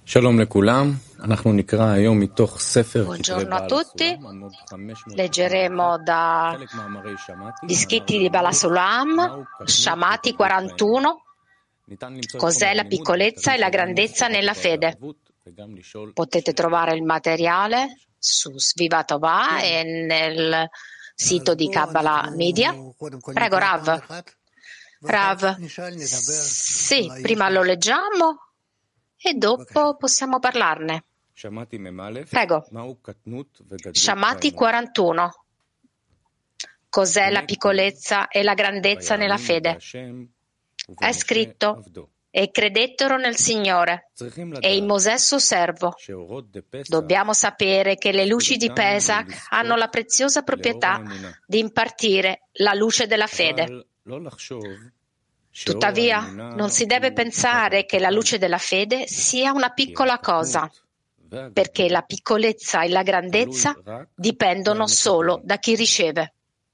Shalom lekulam, אנחנו נקרא היום מתוך ספר כתבי Buongiorno a בעל tutti, הסולם, עמוד 581, leggeremo חלק מאמרי שמעתי, dagli scritti di Bala Sulam, Shamati 41, ניתן למצוא את cos'è חומר la הלימוד piccolezza e la grandezza nella fede. וגם לשאול Potete trovare il materiale su Svivatova e nel sito di Kabbalah Media. Prego, Rav. Rav, sì, prima lo leggiamo e dopo possiamo parlarne. Prego. Shamati 41. Cos'è la piccolezza e la grandezza nella fede? È scritto: e credettero nel Signore e in Mosè suo servo. Dobbiamo sapere che le luci di Pesach hanno la preziosa proprietà di impartire la luce della fede. Tuttavia, non si deve pensare che la luce della fede sia una piccola cosa, perché la piccolezza e la grandezza dipendono solo da chi riceve.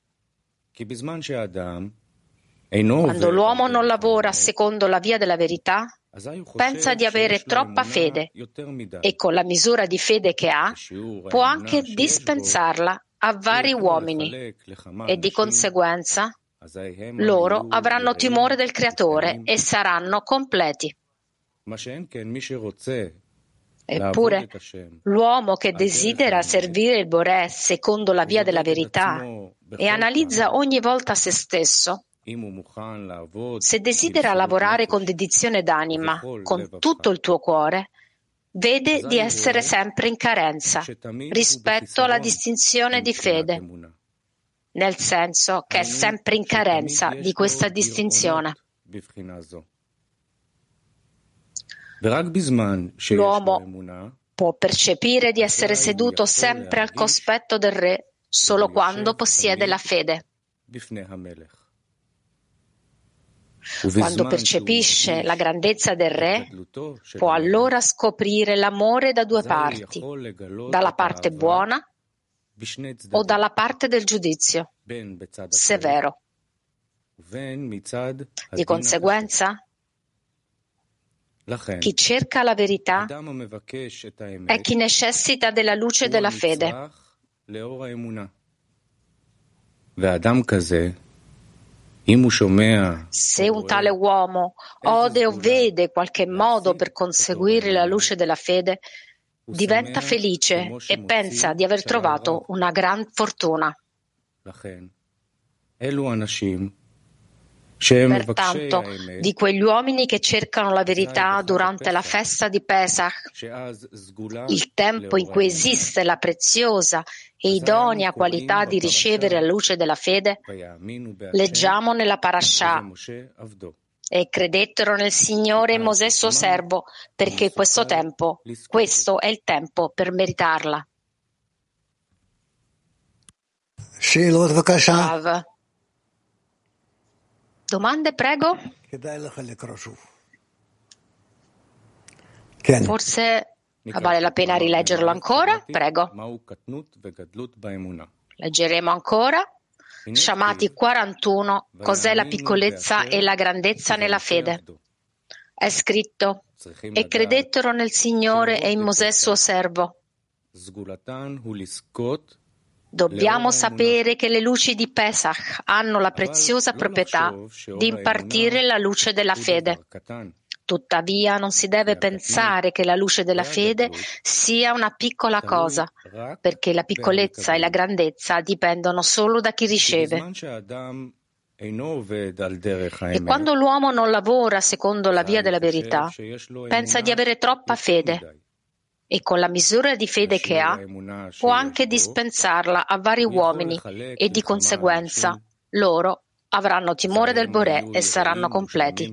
Quando l'uomo non lavora secondo la via della verità, pensa di avere troppa fede e con la misura di fede che ha può anche dispensarla a vari uomini e di conseguenza loro avranno timore del Creatore e saranno completi. Eppure, l'uomo che desidera servire il Boré secondo la via della verità e analizza ogni volta se stesso, se desidera lavorare con dedizione d'anima, con tutto il tuo cuore, vede di essere sempre in carenza rispetto alla distinzione di fede, nel senso che è sempre in carenza di questa distinzione. L'uomo può percepire di essere seduto sempre al cospetto del re solo quando possiede la fede. Quando percepisce la grandezza del re, può allora scoprire l'amore da due parti, dalla parte buona o dalla parte del giudizio severo. Di conseguenza, chi cerca la verità è chi necessita della luce della fede. Se un tale uomo ode o vede qualche modo per conseguire la luce della fede, diventa felice e pensa di aver trovato una gran fortuna. Pertanto, di quegli uomini che cercano la verità durante la festa di Pesach, il tempo in cui esiste la preziosa e idonea qualità di ricevere la luce della fede, leggiamo nella Parashah: e credettero nel Signore e Mosè suo servo, perché questo è il tempo per meritarla. Rav. Domande, prego? Forse vale la pena rileggerlo ancora? Prego. Leggeremo ancora. Shamati 41. Cos'è la piccolezza e la grandezza nella fede? È scritto: e credettero nel Signore e in Mosè suo servo. Dobbiamo sapere che le luci di Pesach hanno la preziosa proprietà di impartire la luce della fede. Tuttavia, non si deve pensare che la luce della fede sia una piccola cosa, perché la piccolezza e la grandezza dipendono solo da chi riceve. E quando l'uomo non lavora secondo la via della verità, pensa di avere troppa fede. E con la misura di fede che ha, può anche dispensarla a vari uomini e di conseguenza loro avranno timore del Boré e saranno completi.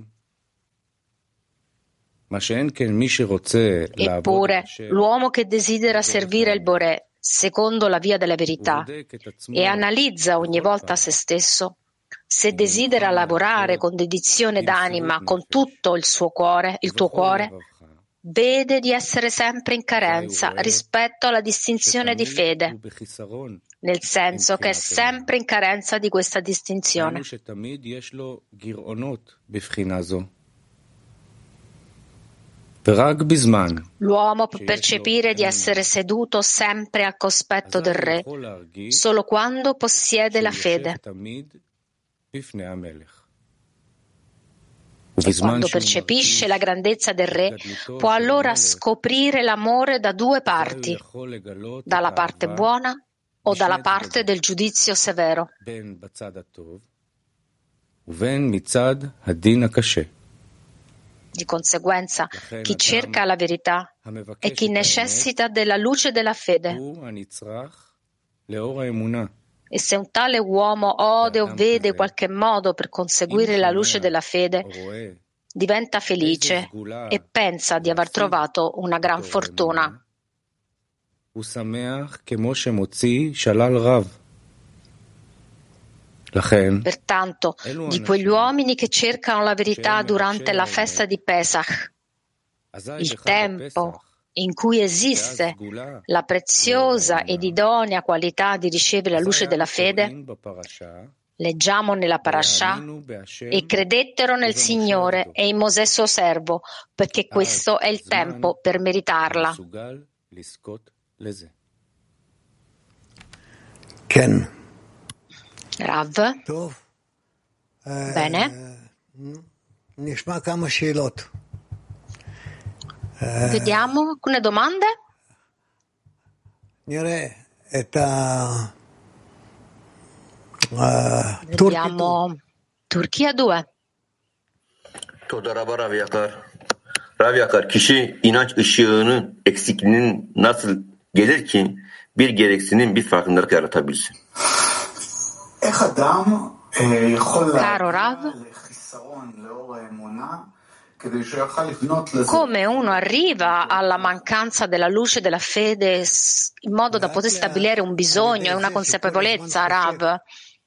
Eppure, l'uomo che desidera servire il Boré secondo la via della verità e analizza ogni volta se stesso, se desidera lavorare con dedizione d'anima, con tutto il tuo cuore, vede di essere sempre in carenza rispetto alla distinzione di fede, nel senso che è sempre in carenza di questa distinzione. L'uomo può percepire di essere seduto sempre al cospetto del re solo quando possiede la fede. E quando percepisce la grandezza del re, può allora scoprire l'amore da due parti, dalla parte buona o dalla parte del giudizio severo. Di conseguenza, chi cerca la verità è chi necessita della luce della fede. E se un tale uomo ode o vede qualche modo per conseguire la luce della fede, diventa felice e pensa di aver trovato una gran fortuna. Pertanto, di quegli uomini che cercano la verità durante la festa di Pesach, il tempo in cui esiste la preziosa ed idonea qualità di ricevere la luce della fede, leggiamo nella parashà, e credettero nel Signore e in Mosè suo servo, perché questo è il tempo per meritarla. Ken. Rav? Bene. Vediamo alcune domande. Vediamo Turchia 2. Rav Yakar, kişi inanç ışığının eksikliğinin nasıl gelir ki bir gereksinim bir farkındalık yaratabilsin? Caro Rav, come uno arriva alla mancanza della luce della fede in modo da poter stabilire un bisogno e una consapevolezza, Rav?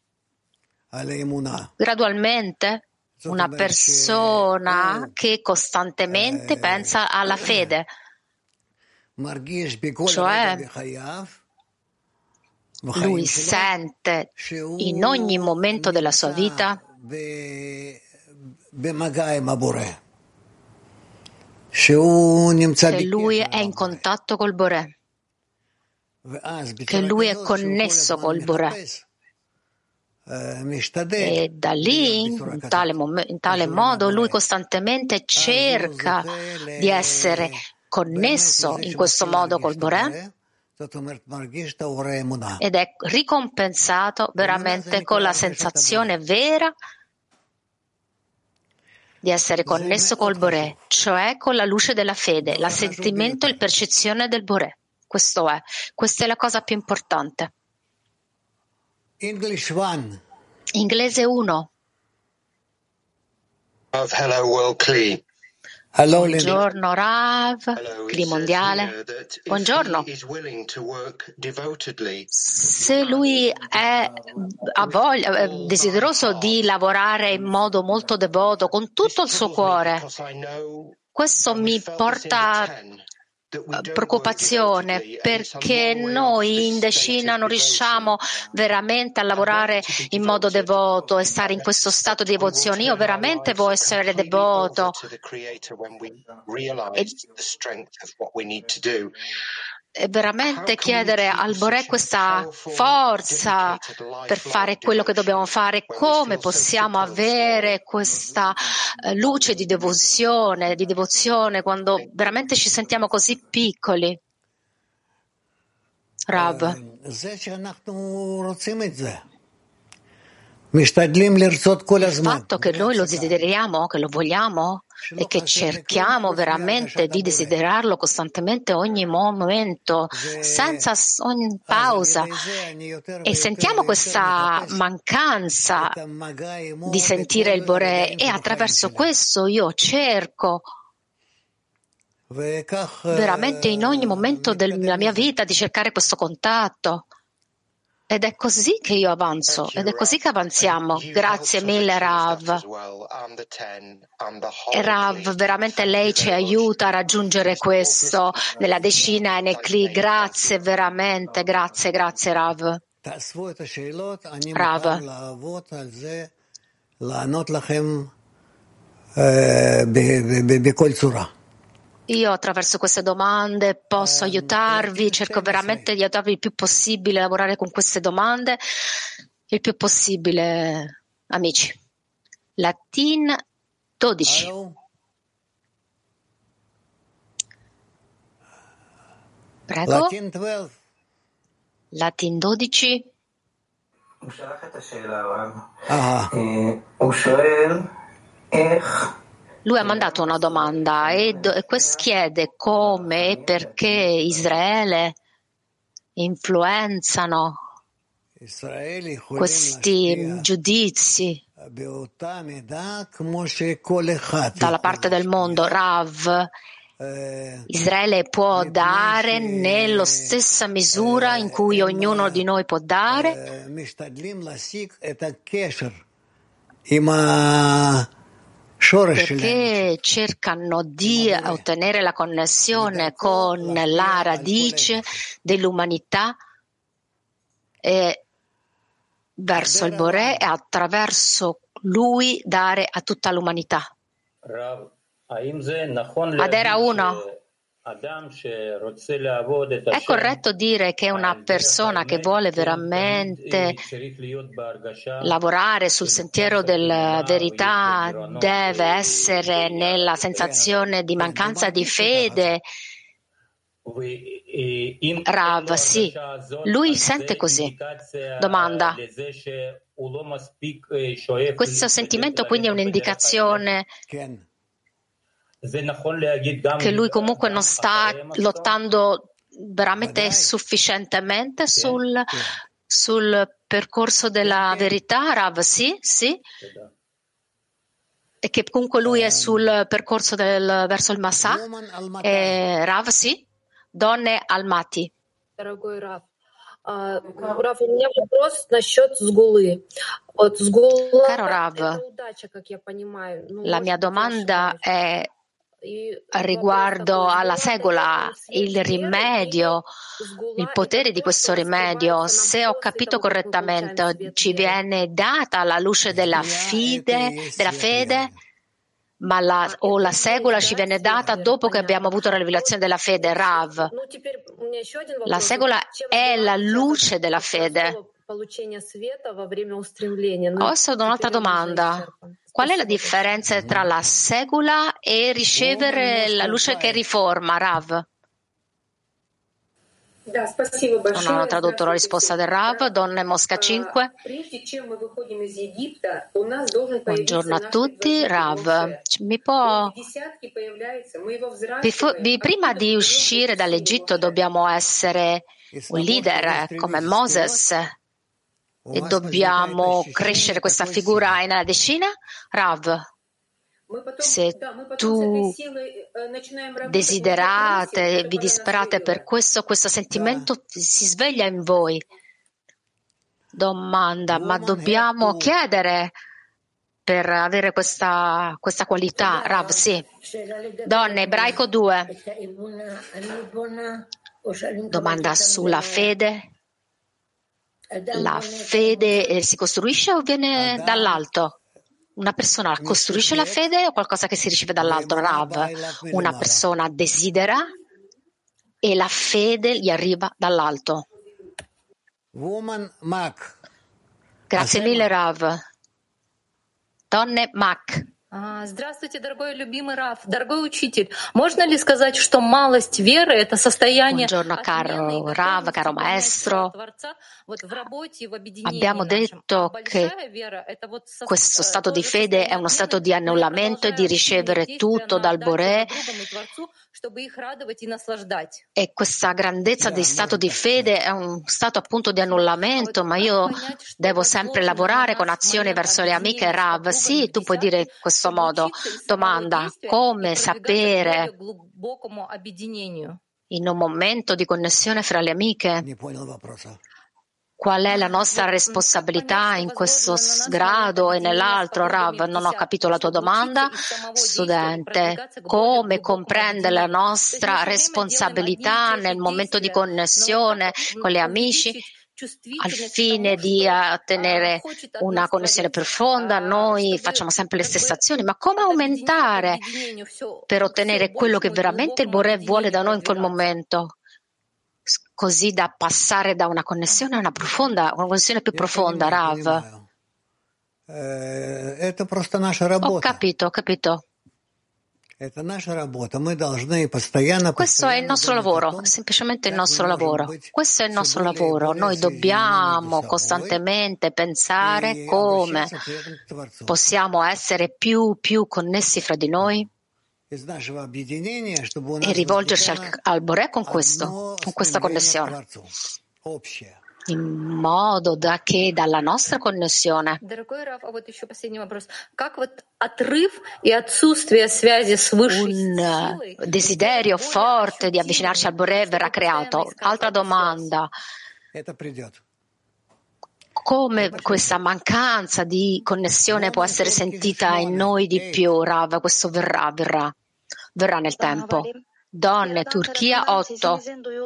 Gradualmente, una persona che costantemente pensa alla fede, cioè lui sente in ogni momento della sua vita che lui è in contatto col Boré, che lui è connesso col Boré. E da lì, in tale modo, lui costantemente cerca di essere connesso in questo modo col Boré ed è ricompensato veramente con la sensazione vera di essere connesso col Boré, cioè con la luce della fede, l'assentimento e la percezione del Boré. Questa è la cosa più importante. Inglese 1. Hello, World Kli. Buongiorno Rav, Kli mondiale. Buongiorno. Se lui è desideroso di lavorare in modo molto devoto, con tutto il suo cuore, questo mi porta preoccupazione, perché noi in decina non riusciamo veramente a lavorare in modo devoto e stare in questo stato di devozione. Io veramente voglio essere devoto e veramente chiedere al Boré questa forza per fare quello che dobbiamo fare. Come possiamo avere questa luce di devozione quando veramente ci sentiamo così piccoli? Rav, il fatto che noi lo desideriamo, che lo vogliamo e che cerchiamo veramente di desiderarlo costantemente ogni momento, senza ogni pausa, e sentiamo questa mancanza di sentire il Boré, e attraverso questo io cerco veramente in ogni momento della mia vita di cercare questo contatto. Ed è così che io avanzo, ed è così che avanziamo. Grazie mille, Rav. E Rav, veramente lei ci aiuta a raggiungere questo nella decina e nel Kli. Grazie, veramente, grazie, Rav. Rav. Io attraverso queste domande posso aiutarvi, cerco veramente di aiutarvi il più possibile a lavorare con queste domande, il più possibile, amici. Latin 12. Prego. Latin 12. Lui ha mandato una domanda e chiede come e perché Israele influenzano questi giudizi dalla parte del mondo. Rav, Israele può dare nella stessa misura in cui ognuno di noi può dare, perché cercano di ottenere la connessione con la radice dell'umanità e verso il Boré e attraverso lui dare a tutta l'umanità. Adera 1. È corretto dire che una persona che vuole veramente lavorare sul sentiero della verità deve essere nella sensazione di mancanza di fede? Rav, sì, lui sente così. Domanda. Questo sentimento quindi è un'indicazione che lui comunque non sta lottando veramente sufficientemente sul percorso della verità, Rav? Sì, sì. E che comunque lui è sul percorso verso il Masà? Rav, sì. Donne Almati. Caro Rav, la mia domanda è riguardo alla segola, il rimedio, il potere di questo rimedio. Se ho capito correttamente, ci viene data la luce della fede, ma la segola ci viene data dopo che abbiamo avuto la rivelazione della fede. Rav, la segola è la luce della fede. Ho solo un'altra domanda. Qual è la differenza tra la segola e ricevere la luce che riforma, Rav? Non hanno tradotto la risposta del Rav. Donne Mosca 5. Buongiorno a tutti. Rav, prima di uscire dall'Egitto dobbiamo essere un leader come Moses e dobbiamo crescere questa figura nella decina? Rav, se tu desiderate, vi disperate per questo sentimento si sveglia in voi. Domanda, ma dobbiamo chiedere per avere questa qualità? Rav, sì. Donne, Ebraico 2. Domanda sulla fede. La fede si costruisce o viene dall'alto? Una persona costruisce la fede o qualcosa che si riceve dall'alto? Rav, una persona desidera e la fede gli arriva dall'alto. Grazie mille, Rav. Donne Mac. Здравствуйте, дорогой любимый Рав, дорогой учитель. Можно ли сказать, что малость веры — это состояние Buongiorno caro Rav, caro maestro. Abbiamo detto che questo stato di fede è uno stato di annullamento e di ricevere tutto dal Boré, e questa grandezza di stato di fede è un stato appunto di annullamento, ma io devo sempre lavorare con azione verso le amiche. Rav, sì, tu puoi dire in questo modo. Domanda, come sapere in un momento di connessione fra le amiche qual è la nostra responsabilità in questo grado e nell'altro? Rav, non ho capito la tua domanda. Studente, come comprendere la nostra responsabilità nel momento di connessione con gli amici? al fine di ottenere una connessione profonda, noi facciamo sempre le stesse azioni, ma come aumentare per ottenere quello che veramente il Boré vuole da noi in quel momento, così da passare da una connessione a una connessione più profonda, Rav? Ho capito. Questo è il nostro lavoro, semplicemente il nostro lavoro. Questo è il nostro lavoro. Noi dobbiamo costantemente pensare come possiamo essere più connessi fra di noi e rivolgerci al Boré con questa connessione, in modo da che dalla nostra connessione un desiderio forte di avvicinarci al Boré verrà creato. Altra domanda: come questa mancanza di connessione può essere sentita in noi di più, Rav? Questo verrà nel tempo. Donne, Turchia 8.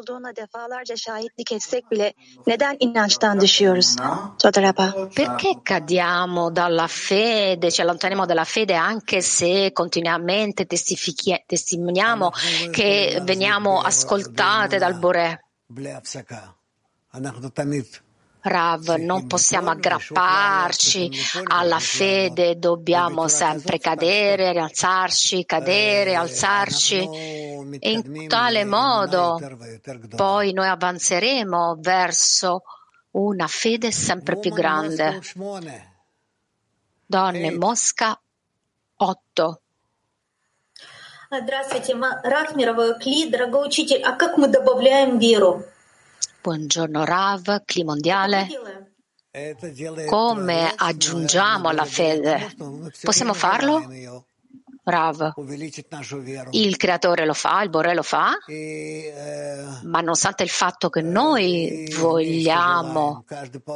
Perché cadiamo dalla fede, ci allontaniamo dalla fede anche se continuamente testimoniamo che veniamo ascoltate dal Boré? Rav, non possiamo aggrapparci alla fede, dobbiamo sempre cadere, rialzarci, cadere, alzarci, e in tale modo poi noi avanzeremo verso una fede sempre più grande. Donne, Mosca 8. Здравствуйте, Рав, мировой Кли, дорогой учитель, а как мы добавляем веру? Buongiorno Rav, Cli mondiale. Come aggiungiamo alla fede? Possiamo farlo? Rav, il creatore lo fa, il Boré lo fa, ma nonostante il fatto che noi vogliamo,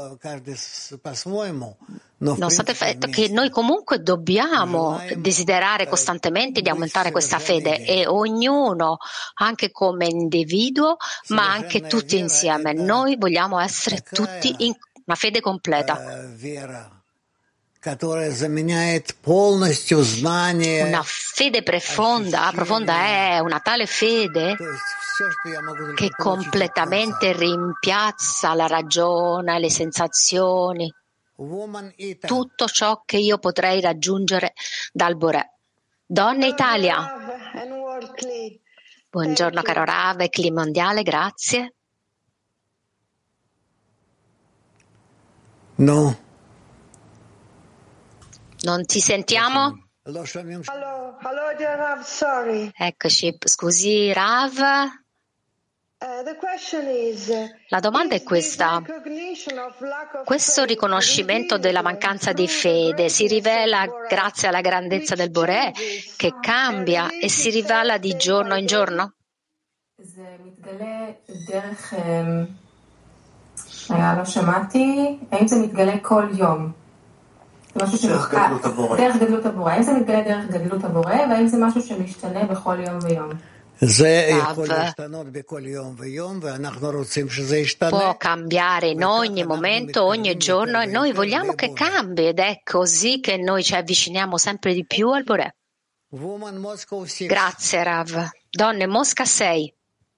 nonostante il fatto che noi comunque dobbiamo desiderare costantemente di aumentare questa fede, e ognuno, anche come individuo, ma anche tutti insieme, noi vogliamo essere tutti in una fede completa. Una fede profonda è una tale fede che completamente rimpiazza la ragione, le sensazioni, tutto ciò che io potrei raggiungere dal Boré. Donne Italia. Buongiorno caro Rav e Cli mondiale, grazie. No. Non ti sentiamo? Hello, dear Rav, sorry. Eccoci, scusi Rav. La domanda è questa. Questo riconoscimento della mancanza di fede si rivela grazie alla grandezza del Boré che cambia e si rivela di giorno in giorno? דרך גדלות הבורא. האם זה מתגלה דרך גדלות הבורא, והאם זה משהו שמשתנה בכל יום ויום? Può cambiare in ogni momento, ogni giorno, e noi vogliamo che cambi, ed è così che noi ci avviciniamo sempre di più al Boré. Grazie Rav. Donne Mosca 6.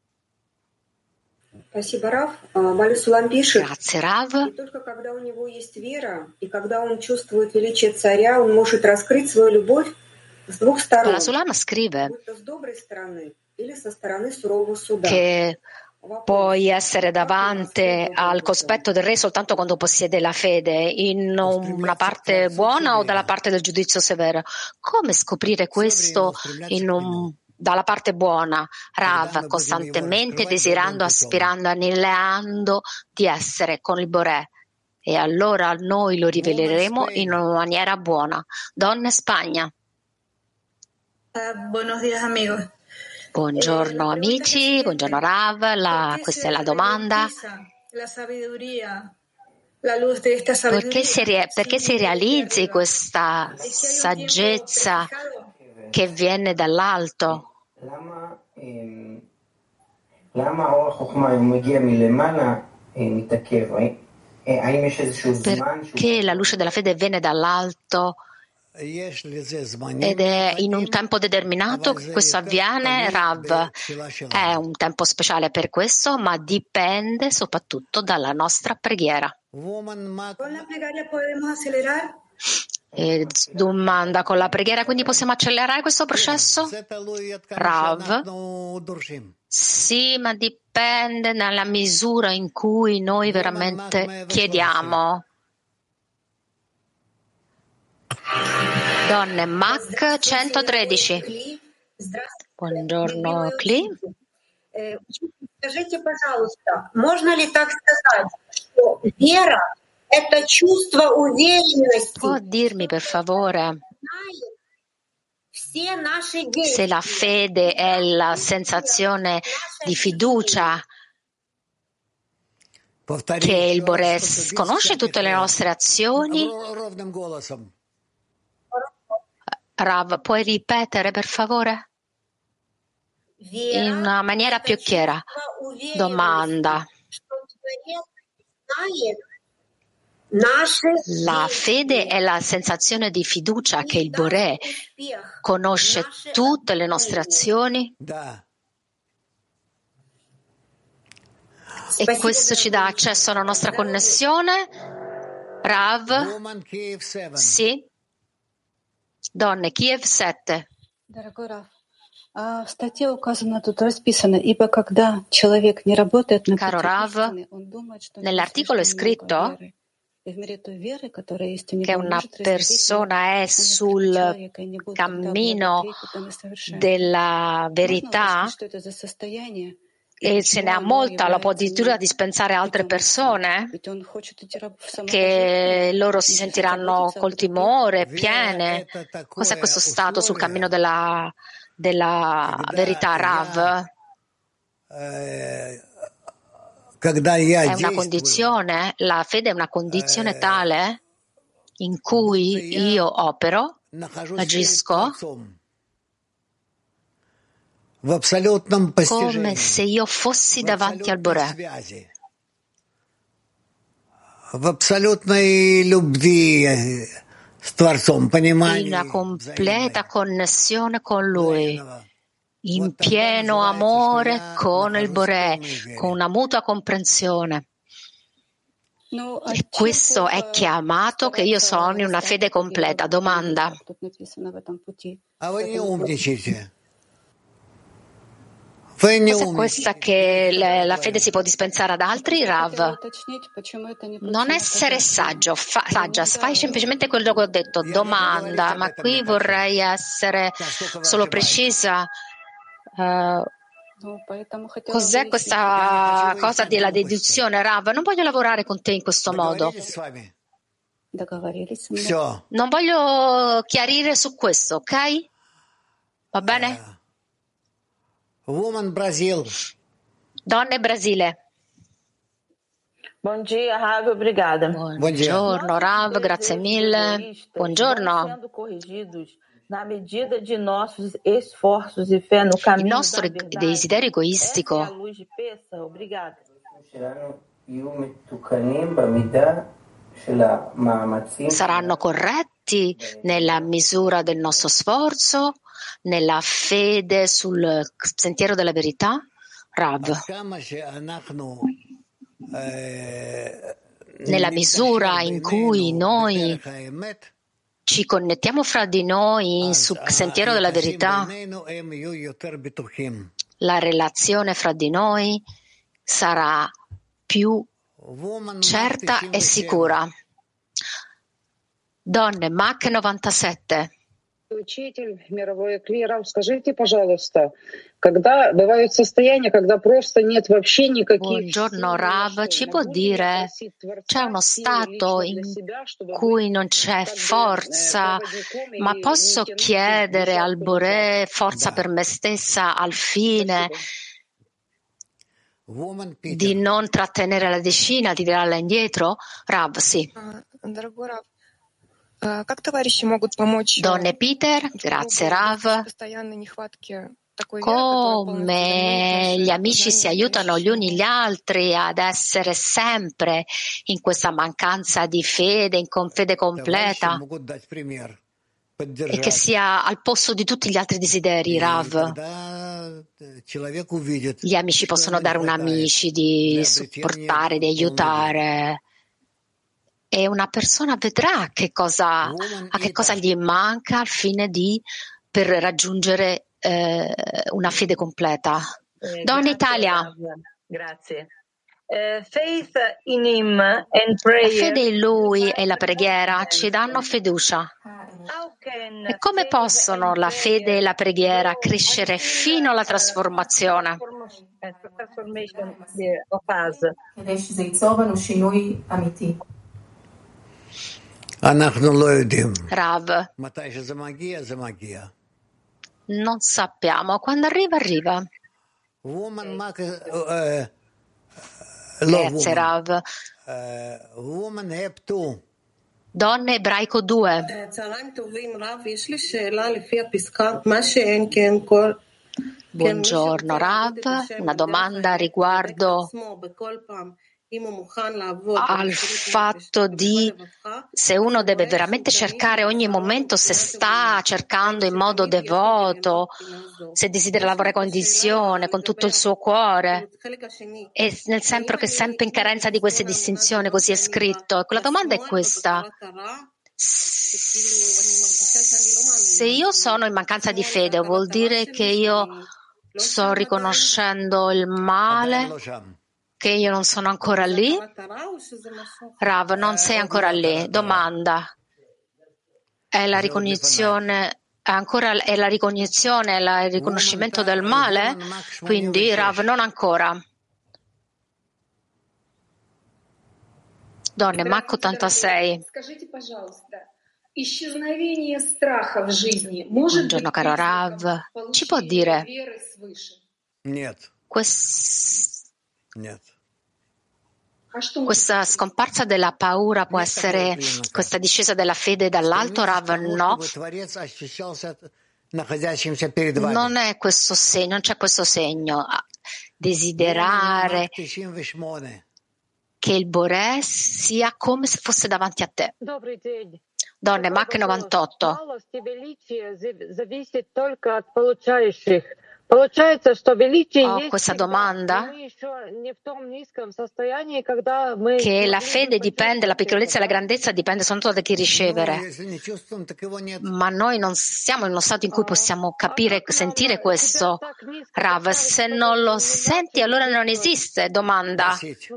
Спасибо, Рав. Малю Сулам пишет, Grazie, Rav. и только когда у него есть вера, и когда он чувствует величие царя, он может раскрыть свою любовь с двух сторон, La Sulama scrive будь то с доброй стороны или со стороны сурового суда. che puoi essere davanti al cospetto del re soltanto quando possiede la fede, in una parte buona o dalla parte del giudizio severo. Come scoprire questo dalla parte buona? Rav, costantemente desiderando, aspirando, anelando di essere con il Boré, e allora noi lo riveleremo in una maniera buona. Donne Spagna. Buenos días, amigos. Buongiorno amici, buongiorno Rav, questa è la domanda. Perché si realizzi questa saggezza che viene dall'alto? perché la luce della fede viene dall'alto ed è in un tempo determinato che questo avviene. Rav, è un tempo speciale per questo, ma dipende soprattutto dalla nostra preghiera. E domanda, con la preghiera quindi possiamo accelerare questo processo? Rav, sì, ma dipende nella misura in cui noi veramente chiediamo. Donne Mac 113. Buongiorno Cli. Скажите, пожалуйста, можно ли так сказать, что вера – это чувство уверенности? Può dirmi per favore se la fede è la sensazione di fiducia che il Boré conosce tutte le nostre azioni? Rav, puoi ripetere per favore? In una maniera più chiara. Domanda. La fede è la sensazione di fiducia che il Boré conosce tutte le nostre azioni? E questo ci dà accesso alla nostra connessione? Rav? Sì? Donne, Kiev 7. В статье указано, тут расписано, ибо когда человек не работает на Caro Rav, nell'articolo è scritto che una persona è sul cammino della verità e se ne ha molta, la può addirittura dispensare a altre persone, che loro si sentiranno col timore, piene. Cos'è questo stato sul cammino della verità, Rav? È una condizione, la fede è una condizione tale in cui io opero, agisco, come se io fossi davanti al Boré. In una completa connessione con Lui, in pieno amore con il Boré, con una mutua comprensione. E questo è chiamato che io sono in una fede completa. Domanda. Cos'è questa che la fede si può dispensare ad altri, Rav? Non essere saggia, fai semplicemente quello che ho detto. Domanda, ma qui vorrei essere solo precisa. Cos'è questa cosa della deduzione, Rav? Non voglio lavorare con te in questo modo. Non voglio chiarire su questo, ok? Va bene? Donne Brasile. Buongiorno Rav, obrigada. Buongiorno Rav, grazie mille. Buongiorno. Il nostro desiderio egoistico saranno corretti nella misura del nostro sforzo, nella fede sul sentiero della verità, Rav. Nella misura in cui noi ci connettiamo fra di noi sul sentiero della verità, la relazione fra di noi sarà più certa e sicura. Donne, Mach 97. Учитель мировой клиров, скажите, пожалуйста, когда бывают состояния, когда просто нет вообще никаких... Buongiorno Rav, ci può dire, c'è uno stato in cui non c'è forza, ma posso chiedere al Boré forza per me stessa al fine di non trattenere la decina, di tirarla indietro? Rav, sì. Как товарищи могут помочь Donne Peter, grazie Rav. постоянной нехватке come gli amici si aiutano gli uni gli altri ad essere sempre in questa mancanza di fede, in fede completa, e che sia al posto di tutti gli altri desideri, Rav. Gli amici possono dare un amici, di supportare, di aiutare, e una persona vedrà a che cosa gli manca al fine per raggiungere una fede completa. Donna Italia. Grazie. Faith in him and La prayer. fede in Lui e la preghiera ci danno fiducia. E come possono la fede e la preghiera crescere fino alla trasformazione? כדי שזה ייצור בנו שינוי אמיתי. Rav, non sappiamo. Quando arriva, arriva. Grazie, Rav. Donne ebraico 2. Buongiorno, Rav. Una domanda riguardo al fatto di se uno deve veramente cercare ogni momento, se sta cercando in modo devoto, se desidera lavorare con dedizione, con tutto il suo cuore, e nel senso che è sempre in carenza di queste distinzioni, così è scritto. Ecco, la domanda è questa: se io sono in mancanza di fede, vuol dire che io sto riconoscendo il male, che io non sono ancora lì? Rav, non sei ancora lì. Domanda: è la ricognizione, è il riconoscimento del male? Quindi, Rav, non ancora. Donne, Mach 86. Buongiorno, caro Rav. Ci può dire questa scomparsa della paura può essere questa discesa della fede dall'alto, Rav? No. Non è questo segno, non c'è questo segno. Desiderare che il Boré sia come se fosse davanti a te. Donne, Mach 98. Ho questa domanda, che la fede dipende, la piccolezza e la grandezza dipende soltanto da chi ricevere, ma noi non siamo in uno stato in cui possiamo capire, sentire questo. Rav, se non lo senti allora non esiste. Domanda: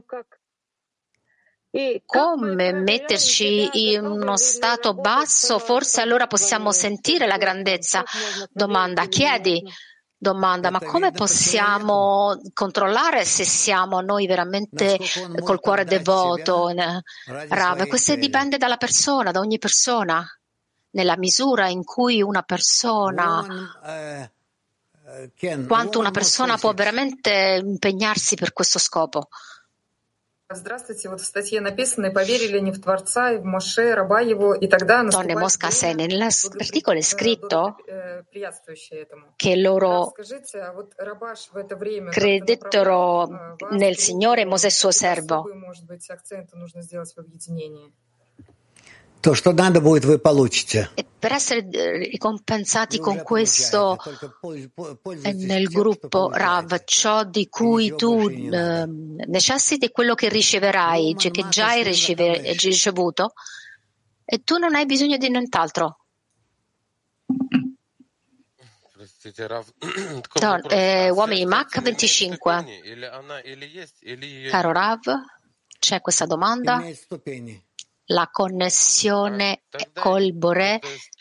come metterci in uno stato basso? Forse allora possiamo sentire la grandezza. Domanda: chiedi. Domanda: ma come possiamo controllare se siamo noi veramente col cuore devoto? Rav, questo dipende dalla persona, da ogni persona, nella misura in cui una persona, quanto una persona può veramente impegnarsi per questo scopo. Здравствуйте. Вот в статье написано: поверили не в Творца, и в Моше, раба его, и тогда Donne Mosca 6, nell'articolo è scritto che loro credettero nel Signore e Mosè suo servo. То, что надо будет, вы получите. E per essere ricompensati con questo nel gruppo, Rav, ciò di cui tu necessiti è quello che riceverai, cioè che già hai ricevuto, e tu non hai bisogno di nient'altro. Uomini, Mach 25. Caro Rav, c'è questa domanda. La connessione col Boré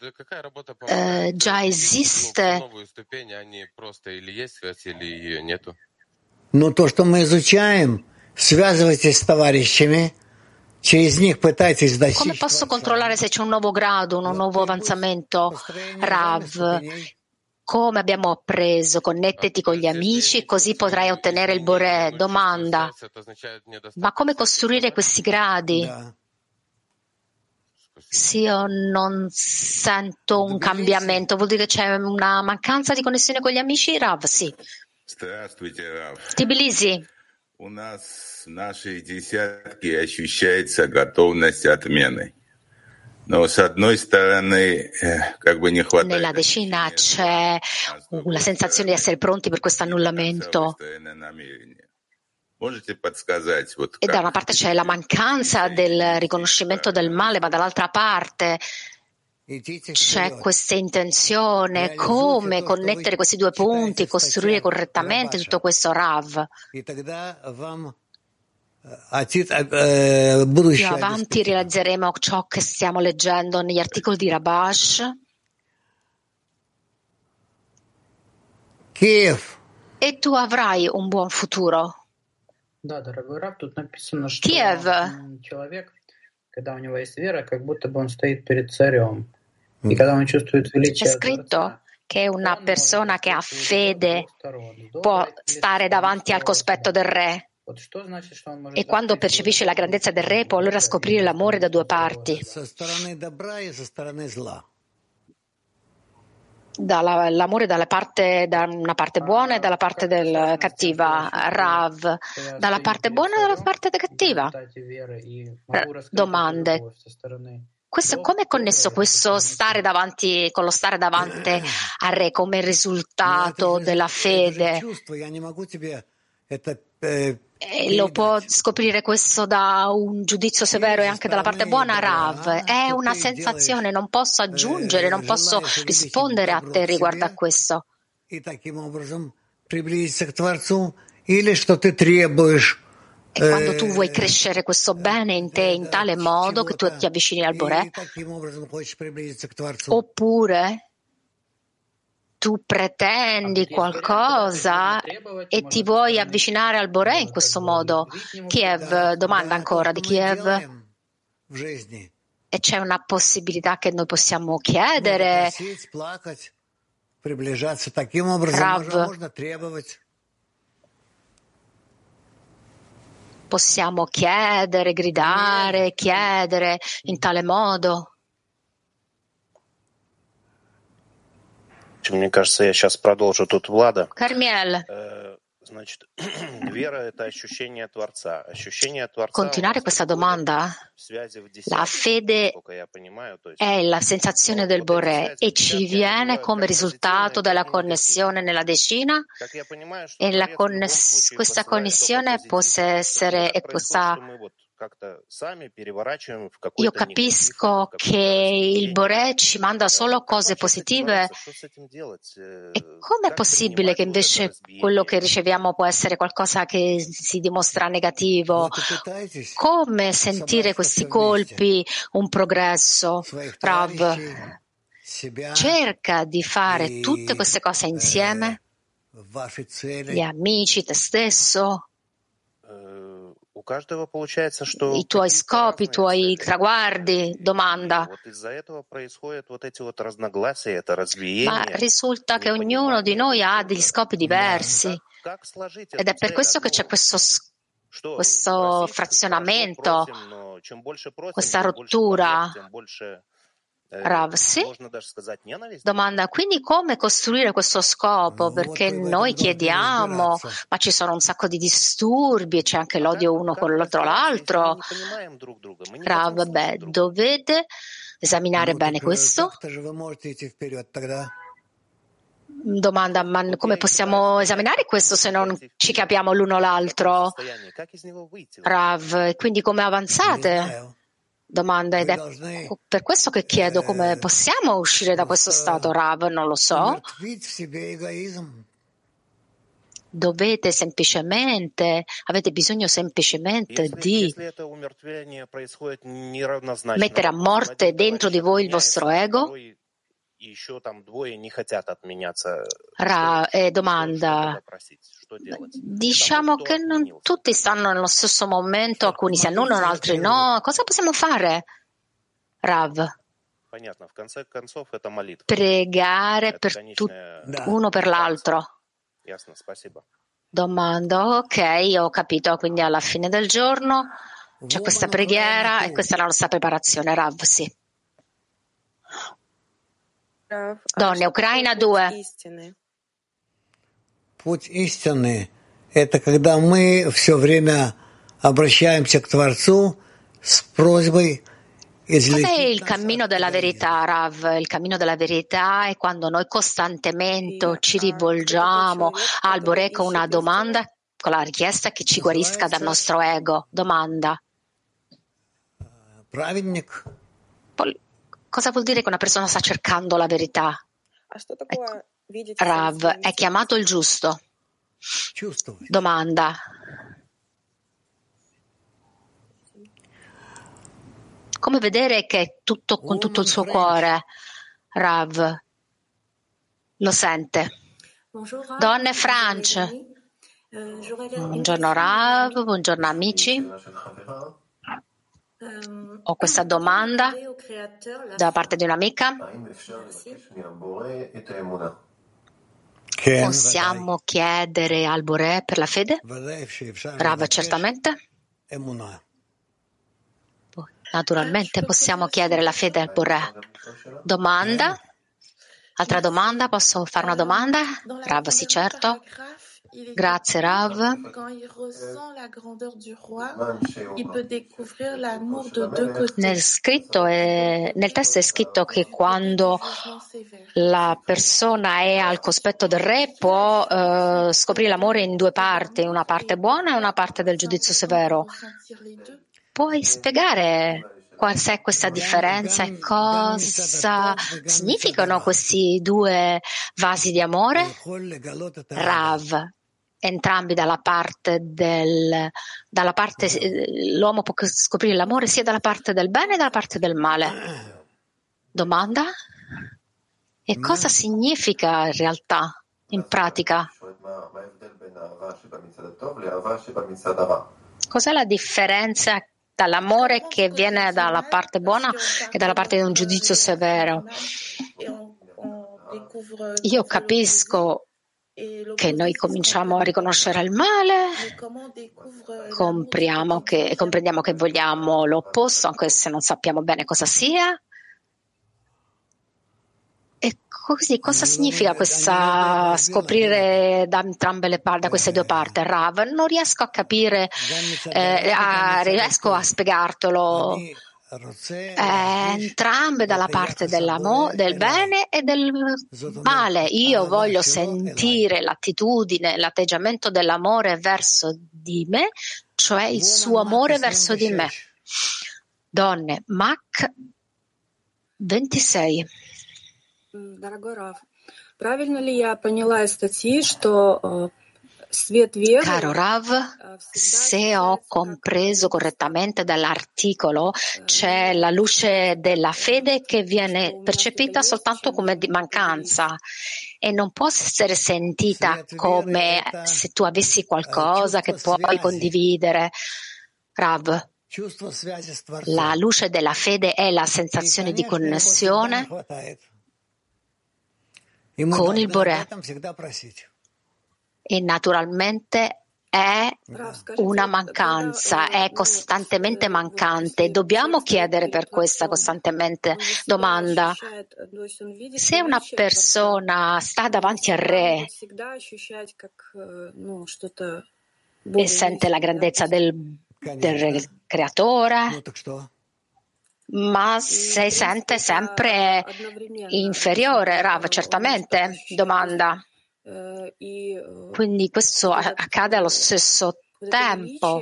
già esiste? Но то, что мы изучаем, связывайтесь с товарищами, через них пытайтесь достичь. Come posso controllare se c'è un nuovo grado, un nuovo avanzamento? Rav, come abbiamo appreso, connettiti con gli amici e così potrai ottenere il Boré. Domanda: ma come costruire questi gradi? Se io non sento un cambiamento, vuol dire che c'è una mancanza di connessione con gli amici? Rav, sì. Tbilisi. У нас в нашей десятке ощущается готовность отмены. Но с одной стороны, как бы не хватает. Nella decina c'è la sensazione di essere pronti per questo annullamento. E da una parte c'è la mancanza del riconoscimento del male, ma dall'altra parte c'è questa intenzione, come connettere questi due punti, costruire correttamente tutto questo, Rav. Più avanti realizzeremo ciò che stiamo leggendo negli articoli di Rabash. Kiev. E tu avrai un buon futuro. Да, дорогой раб, тут написано, что Киев. человек, когда у него есть вера, как будто бы он стоит перед царем. И когда он чувствует C'è величие scritto che una persona che ha fede può stare davanti al cospetto del re. E quando percepisce la grandezza del re può allora scoprire l'amore da due parti. L'amore da una parte buona e dalla parte cattiva, Rav, dalla parte buona e dalla parte cattiva. Domande. Come è connesso questo stare davanti, con lo stare davanti al re come risultato della fede? E lo può scoprire questo da un giudizio severo e anche dalla parte buona, Rav. È una sensazione, non posso aggiungere, non posso rispondere a te riguardo a questo. E quando tu vuoi crescere questo bene in te in tale modo che tu ti avvicini al Boré, oppure tu pretendi qualcosa e ti vuoi avvicinare al Boré in questo modo. Kiev, domanda ancora di Kiev. E c'è una possibilità che noi possiamo chiedere, Rav, possiamo chiedere, gridare, chiedere in tale modo? Мне кажется, я сейчас продолжу тут Влада. Carmiel. Значит, вера — это ощущение Творца. Ощущение Творца. Continuare questa domanda? La fede è la sensazione del Boré e ci viene come risultato della connessione nella decina e questa connessione può essere Io capisco che il Boré ci manda solo cose positive. E com'è possibile che invece quello che riceviamo può essere qualcosa che si dimostra negativo? Come sentire questi colpi un progresso? Rav, cerca di fare tutte queste cose insieme, gli amici, te stesso, i tuoi scopi, i tuoi traguardi. Domanda. Ma risulta che ognuno di noi ha degli scopi diversi ed è per questo che c'è questo frazionamento, questa rottura. Rav, sì? Domanda, quindi come costruire questo scopo? Perché noi chiediamo, ma ci sono un sacco di disturbi e c'è anche l'odio uno con l'altro. Rav, dovete esaminare bene questo. Domanda, ma come possiamo esaminare questo se non ci capiamo l'uno l'altro? Rav, quindi come avanzate? Domanda, ed è per questo che chiedo come possiamo uscire da questo stato, Rav, non lo so. Avete bisogno semplicemente di mettere a morte dentro di voi il vostro ego. Domanda, diciamo che non tutti stanno nello stesso momento, alcuni si annullano, altri no. Cosa possiamo fare? Rav, pregare per uno per l'altro. Domanda, ok, ho capito, quindi alla fine del giorno c'è questa preghiera e questa è la nostra preparazione. Rav, sì. Donne, Ucraina 2. Путь истины — это когда мы все время обращаемся к Творцу с просьбой Cos'è il cammino della verità, Rav? Il cammino della verità è quando noi costantemente ci rivolgiamo al Boré con una domanda, con la richiesta che ci guarisca dal nostro ego. Domanda. Cosa vuol dire che una persona sta cercando la verità? Ecco, Rav, è chiamato il giusto. Domanda. Come vedere che è tutto con tutto il suo cuore? Rav lo sente. Donne France. Buongiorno Rav, buongiorno amici. Ho questa domanda da parte di un'amica. Possiamo chiedere al Boré per la fede? Rav, certamente. Naturalmente possiamo chiedere la fede al Boré. Domanda? Altra domanda? Posso fare una domanda? Rav, sì, certo. Grazie, Rav. Nel testo è scritto che quando la persona è al cospetto del re può scoprire l'amore in due parti, una parte buona e una parte del giudizio severo. Puoi spiegare cos'è questa differenza e cosa significano questi due vasi di amore? Rav, entrambi l'uomo può scoprire l'amore sia dalla parte del bene che dalla parte del male. Domanda? E cosa significa in realtà, in pratica? Cos'è la differenza dall'amore che viene dalla parte buona e dalla parte di un giudizio severo? Io capisco che noi cominciamo a riconoscere il male, comprendiamo che vogliamo l'opposto, anche se non sappiamo bene cosa sia. E così, cosa significa questa scoprire da entrambe le parti, da queste due parti, Rav? Non riesco a capire, riesco a spiegartelo. Entrambe dalla parte del bene e del male. Io voglio sentire l'attitudine, l'atteggiamento dell'amore verso di me, cioè il suo amore verso di me. Donne, Mach 26. Дорогой Рав, правильно ли я поняла из статьи, что свет веры... Caro Rav, se ho compreso correttamente dall'articolo, c'è la luce della fede che viene percepita soltanto come di mancanza e non può essere sentita come se tu avessi qualcosa che puoi condividere. Rav, la luce della fede è la sensazione di connessione con il Boré e naturalmente è una mancanza, è costantemente mancante. Dobbiamo chiedere per questa costantemente. Domanda: se una persona sta davanti al re e sente la grandezza del creatore, ma si sente sempre inferiore, Rav, certamente. Domanda: quindi questo accade allo stesso tempo,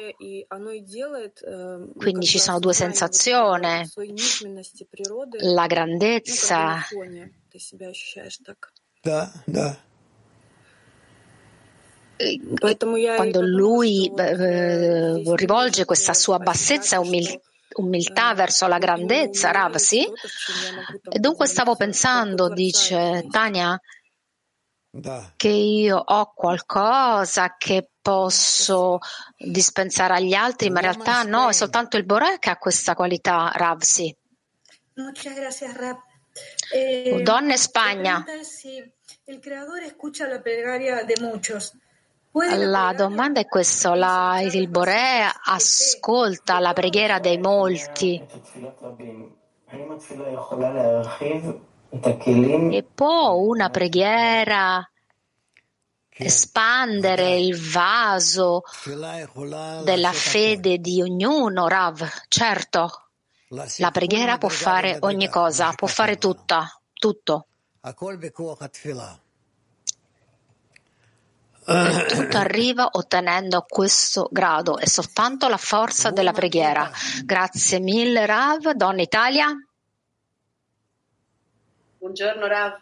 quindi ci sono due sensazioni, la grandezza quando lui rivolge questa sua bassezza e umiltà verso la grandezza, Rav, sì? E dunque stavo pensando, dice Tania, che io ho qualcosa che posso dispensare agli altri, ma in realtà no, è soltanto il Boré che ha questa qualità, Rav, sì. Donne Spagna. La domanda è questa: il Boré ascolta la preghiera dei molti. E può una preghiera espandere il vaso della fede di ognuno, Rav? Certo, la preghiera può fare ogni cosa, può fare tutto. Tutto arriva ottenendo questo grado, è soltanto la forza della preghiera. Grazie mille, Rav. Donna Italia. Buongiorno, Rav.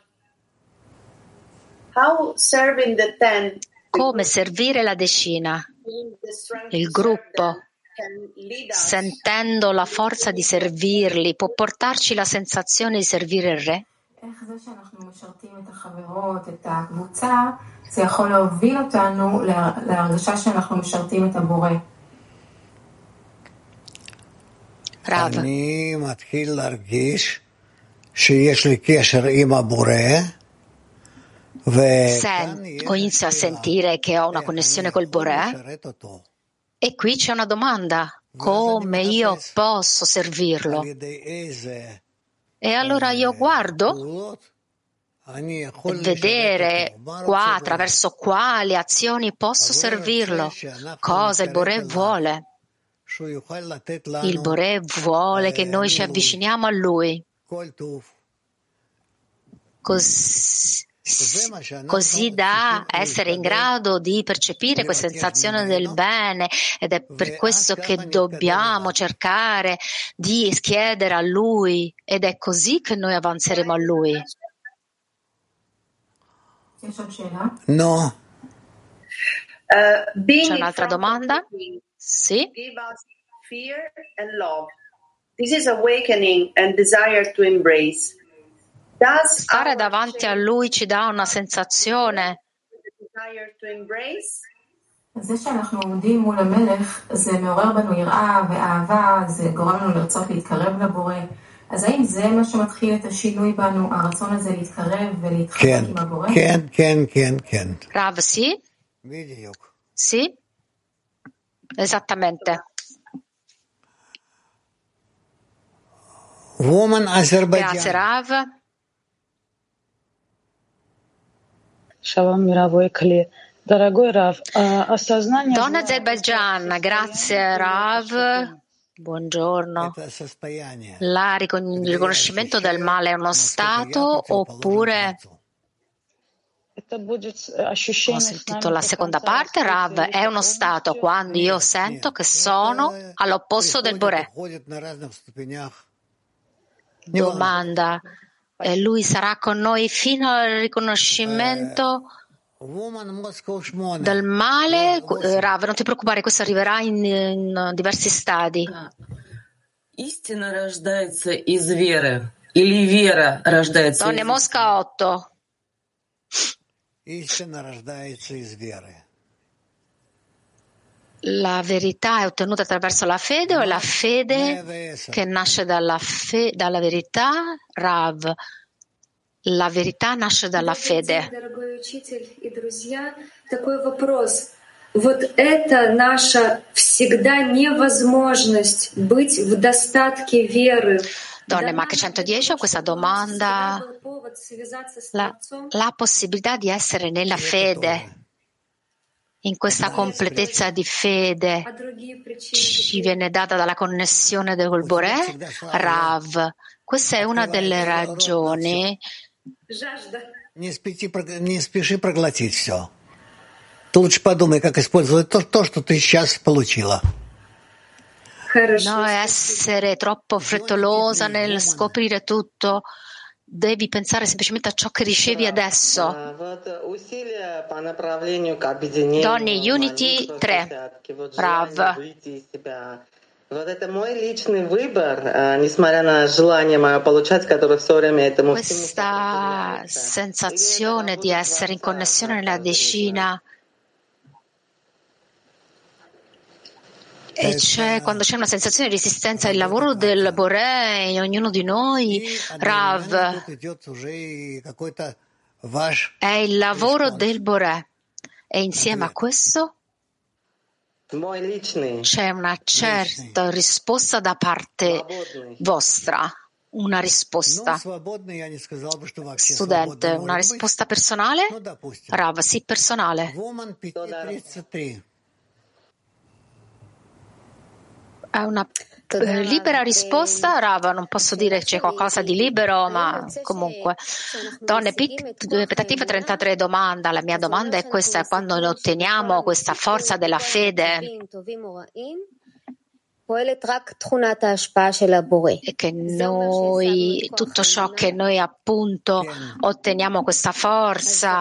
Come servire la decina, il gruppo, sentendo la forza di servirli, può portarci la sensazione di servire il Re? זה יכול להוביל אותנו להרגשה שאנחנו משרתים את הבורא. רב. אני מתחיל להרגיש שיש לי קשר עם הבורא. Inizio a sentire che ho una connessione col Boré e qui c'è una domanda: come io posso servirlo? E allora io guardo e vedere qua attraverso quali azioni posso servirlo, cosa il Boré vuole. Il Boré vuole che noi ci avviciniamo a Lui, così da essere in grado di percepire questa sensazione del bene, ed è per questo che dobbiamo cercare di chiedere a Lui, ed è così che noi avanzeremo a Lui. No. C'è un'altra domanda? Sì. Fear and love. This is awakening and desire to embrace. Stare davanti a Lui ci dà una sensazione. זה שאנחנו עומדים מול המלך, זה מעורר בנו יראה ואהבה, זה גורם לנו לרצות להתקרב לבורא. אז האם זה מה שמתחיל את השינוי בנו, הרצון הזה להתקרב ולהתחבק עם הבורא? כן. Rav, sì? Sì? Esattamente. Grazie, Rav. Shalom, мировой клей. Дорогой Рав, осознание... Donna Azerbaijan, grazie Rav. Buongiorno. Il riconoscimento del male è uno stato oppure... Ho sentito la seconda parte, Rav. È uno stato quando io sento che sono all'opposto del Boré. Domanda. Lui sarà con noi fino al riconoscimento del male? Rav, non ti preoccupare, questo arriverà in diversi stadi. Истина рождается из веры или вера рождается Donne Mosca 8. La verità è ottenuta attraverso la fede o è la fede che nasce dalla verità? Rav, la verità nasce dalla fede. Вот это наша всегда невозможность быть в достатке веры. Donne Mach 110, questa domanda, la possibilità di essere nella fede, in questa completezza di fede, ci viene data dalla connessione col Boré? Rav, questa è una delle ragioni. Не спеши проглотить все. Ты лучше подумай, как использовать то, что ты сейчас получила. Non essere troppo frettolosa nel scoprire tutto. Devi pensare semplicemente a ciò che ricevi adesso. Donne Unity 3. Rav. Questa sensazione di essere in connessione nella decina e quando c'è una sensazione di resistenza, il lavoro del Boré in ognuno di noi, Rav, è il lavoro del Boré, e insieme a questo c'è una certa risposta da parte vostra. una risposta. Studente, una risposta personale? Rav, sì, personale. È una libera risposta, Rav, non posso dire che c'è qualcosa di libero, ma comunque. Donne, Petativa 33 domanda, la mia domanda è questa: quando noi otteniamo questa forza della fede, e che noi, tutto ciò che noi appunto otteniamo questa forza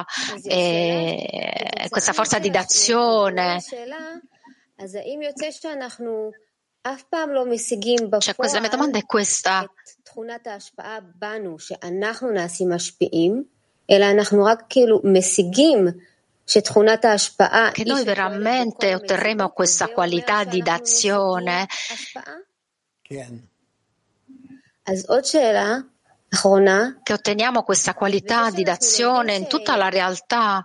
di d'azione, cioè la mia domanda è questa: che noi veramente otterremo questa qualità di d'azione? Che otteniamo questa qualità di d'azione in tutta la realtà.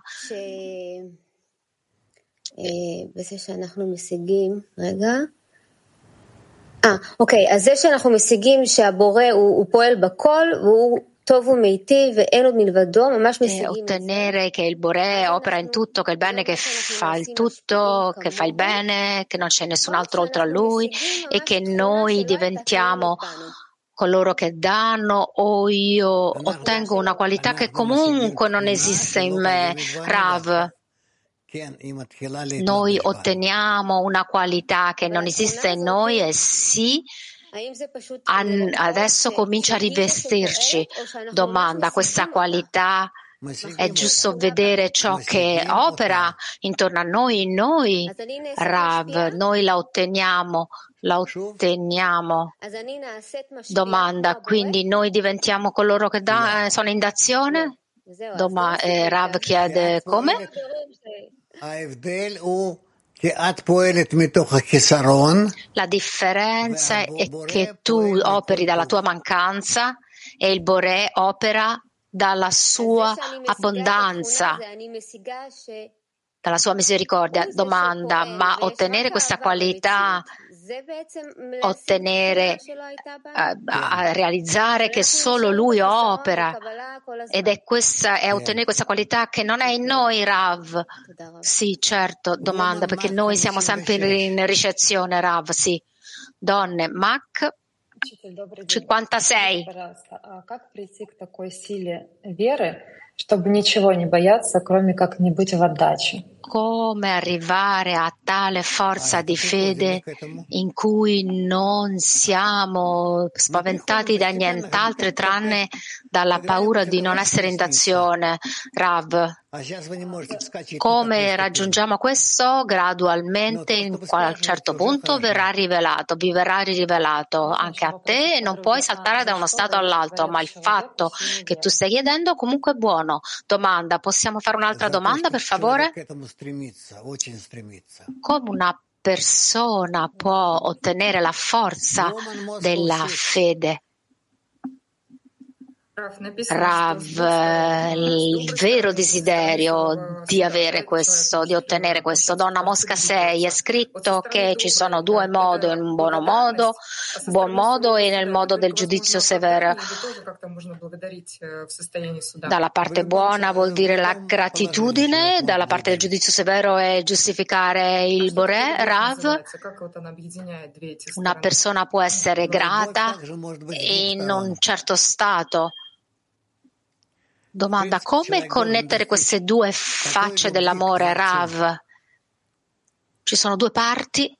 אז זה שאנחנו משיגים שהבורא הוא פועל בכל והוא טוב ומיטיב ואין עוד מלבדו, ממש משיגים. Ottenere che il Boré opera in tutto, che è il bene che fa il tutto, che fa il bene, che non c'è nessun altro oltre a lui, e che noi diventiamo coloro che danno, o io ottengo una qualità che comunque non esiste in me. Rav, noi otteniamo una qualità che non esiste in noi, e sì, adesso comincia a rivestirci. Domanda: questa qualità è giusto vedere ciò che opera intorno a noi, in noi? Rav, noi la otteniamo. Domanda: quindi noi diventiamo coloro che sono in d'azione? Rav chiede come? La differenza è che tu operi dalla tua mancanza e il Boré opera dalla sua abbondanza, dalla sua misericordia. Domanda: ma ottenere questa qualità, a realizzare che solo Lui opera, ed è ottenere questa qualità che non è in noi, Rav? Sì, certo. Domanda: perché noi siamo sempre in ricezione, Rav? Sì. Donne, Mac 56. Как прийти к такой силе веры, чтобы ничего не бояться, кроме как не быть в отдаче? Come arrivare a tale forza di fede in cui non siamo spaventati da nient'altro tranne dalla paura di non essere in d'azione, Rav? Come raggiungiamo questo? Gradualmente, in un certo punto vi verrà rivelato anche a te, e non puoi saltare da uno stato all'altro, ma il fatto che tu stai chiedendo comunque è buono. Domanda: possiamo fare un'altra domanda, per favore? Come una persona può ottenere la forza della fede? Rav, il vero desiderio di avere questo, di ottenere questo. Donna Mosca 6, è scritto che ci sono due modi: in buon modo e nel modo del giudizio severo. Dalla parte buona vuol dire la gratitudine, dalla parte del giudizio severo è giustificare il Boré. Rav, una persona può essere grata in un certo stato. Domanda: come connettere queste due facce dell'amore, Rav? Ci sono due parti.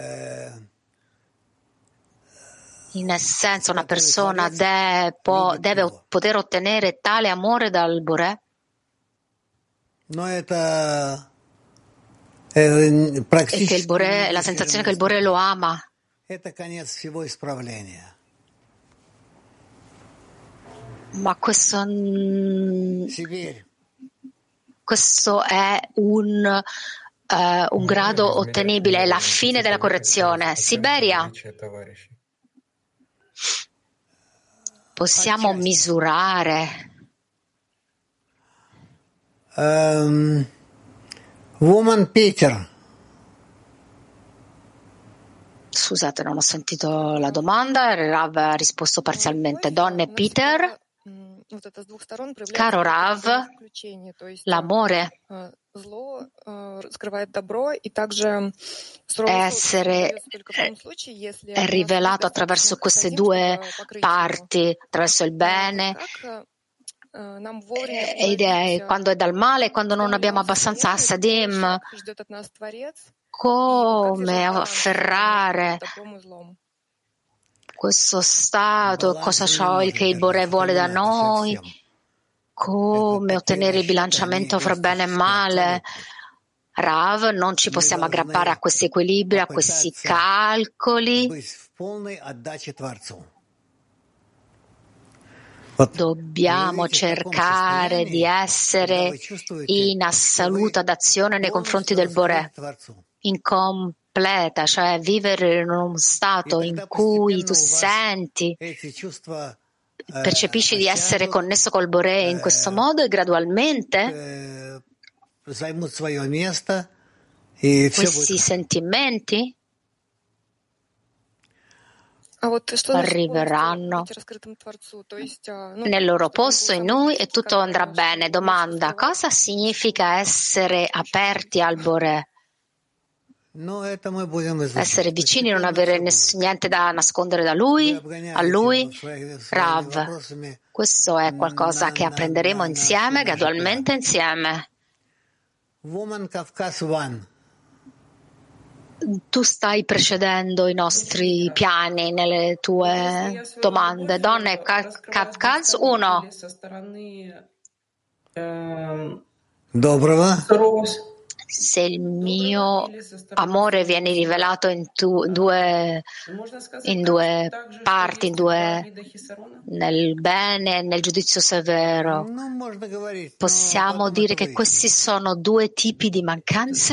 In essenza, una persona deve poter ottenere tale amore dal Boré? E che il Boré, la sensazione che il Boré lo ama. Ma questo è un grado ottenibile, è la fine della correzione. Siberia. Possiamo misurare. Scusate, non ho sentito la domanda. Rav ha risposto parzialmente. Donne Peter. Caro Rav, l'amore è rivelato attraverso queste due parti, attraverso il bene ed è quando è dal male e quando non abbiamo abbastanza Hasadim. Come afferrare questo stato, cosa che il Boré vuole da noi, come ottenere il bilanciamento fra bene e male. Rav, non ci possiamo aggrappare a questi equilibri, a questi calcoli. Dobbiamo cercare di essere in assoluta d'azione nei confronti del Boré, in completa, cioè vivere in un stato in cui tu senti, percepisci di essere connesso col Boré in questo modo e gradualmente questi sentimenti arriveranno nel loro posto in noi e tutto andrà bene. Domanda: cosa significa essere aperti al Boré? Essere vicini, non avere niente da nascondere da lui, a lui. Rav, questo è qualcosa che apprenderemo insieme, gradualmente insieme. Tu stai precedendo i nostri piani nelle tue domande. Donne Kavkaz 1. Se il mio amore viene rivelato in due parti, nel bene e nel giudizio severo, possiamo dire che questi sono due tipi di mancanze?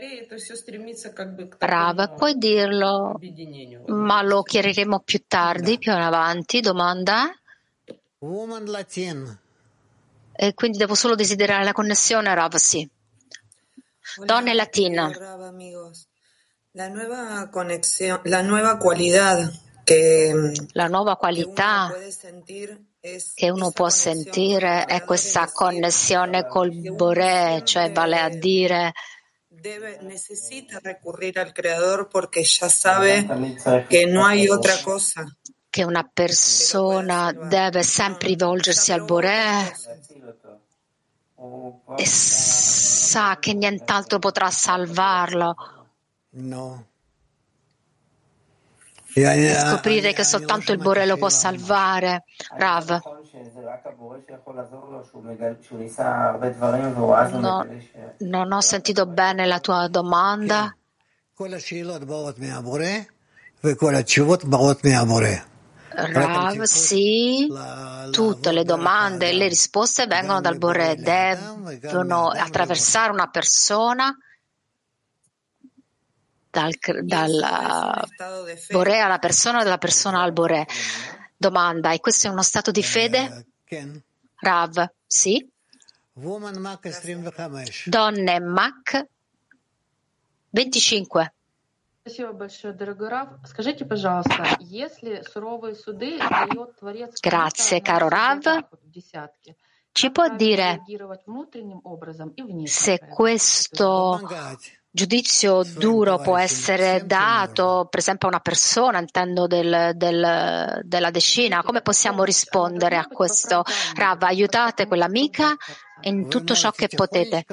Rav, puoi dirlo, ma lo chiariremo più tardi, più avanti. Domanda? E quindi devo solo desiderare la connessione, Rav? Sì. Donne Latina. La nuova qualità che uno può sentire è questa connessione col Boré, cioè vale a dire necesita recurrir al creador porque ya sabe que no hay otra cosa. Che una persona deve sempre rivolgersi al Boré e sa che nient'altro potrà salvarlo. Scoprire che soltanto il Boré lo può salvare. Rav, non ho sentito bene la tua domanda. Rav, sì, tutte le domande e le risposte vengono dal Boré, devono attraversare una persona dal Boré alla persona, dalla persona al Boré. Domanda: e questo è uno stato di fede? Rav, sì. Donne Mac 25. Grazie, caro Rav. Ci può dire se questo giudizio duro può essere dato, per esempio, a una persona, intendo della decina? Come possiamo rispondere a questo? Rav, aiutate quell'amica in tutto ciò che potete.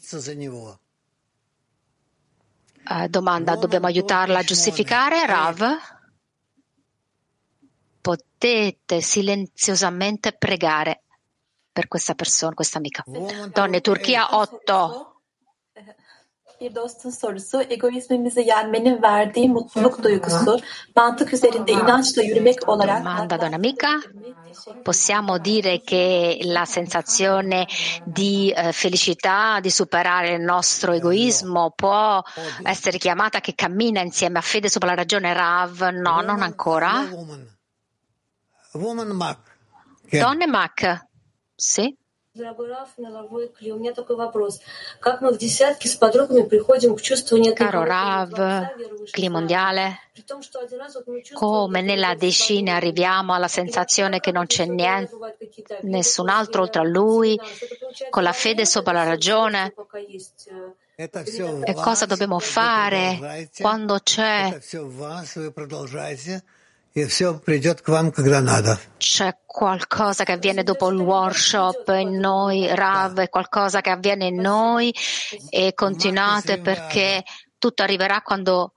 Domanda: dobbiamo aiutarla a giustificare? Rav, potete silenziosamente pregare per questa persona, questa amica. Donne Turchia 8. Bir dostun sorusu, egoizmimizi yenmenin verdiği mutluluk duygusu, mantık üzerinde inançla yürümek olarak... Domanda da un'amica. Possiamo dire che la sensazione di felicità, di superare il nostro egoismo può essere chiamata che cammina insieme a fede sopra la ragione? Rav, no, non ancora. Donne Mac, sì. Caro Rav, Cli mondiale, come nella decina arriviamo alla sensazione che non c'è niente, nessun altro oltre a lui, con la fede sopra la ragione? E cosa dobbiamo fare quando c'è qualcosa che avviene dopo il workshop in noi, Rav, è qualcosa che avviene in noi e continuate perché tutto arriverà quando